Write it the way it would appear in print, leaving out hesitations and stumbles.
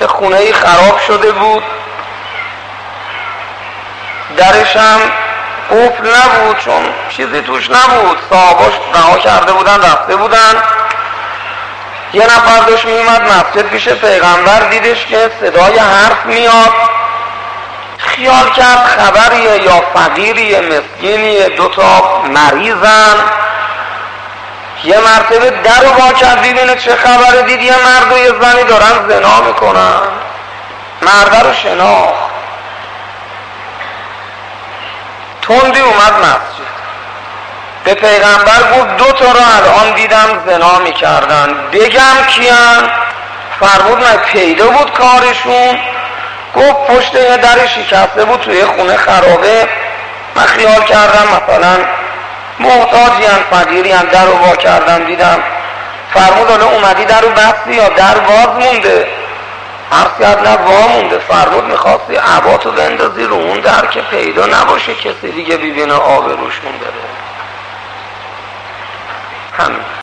که خونه‌ای خراب شده بود، درش هم قفل نبود چون چیزی توش نبود، صاحباش رها کرده بودن رفته بودن. یه نفر داشت میومد مسجد پیش پیغمبر، دیدش که صدای حرف میاد، خیال کرد خبریه یا فقیریه مسکینیه، دوتا مریضن. یه مرتبه در رو وا کرد ببینه چه خبره، دید یه مرد و یه زنی دارن زنا میکنن. مرد رو شناخت، تندی اومد مسجد، به پیغمبر گفت 2 تا رو الان دیدم زنا میکردن، بگم کیان؟ فرمود نه پیدا بود کارشون. گفت پشت یه در شکسته بود توی خونه خرابه، من خیال کردم مثلا محتاجی هم فقیری هم، در رو وا کردم دیدم. فرمود حالا اومدی در رو بستی یا در باز مونده؟ عرض کرد نه وا مونده. فرمود میخواستی عباتو بندازی رو اون در که پیدا نباشه کسی دیگه ببینه آبروشون بره. همین.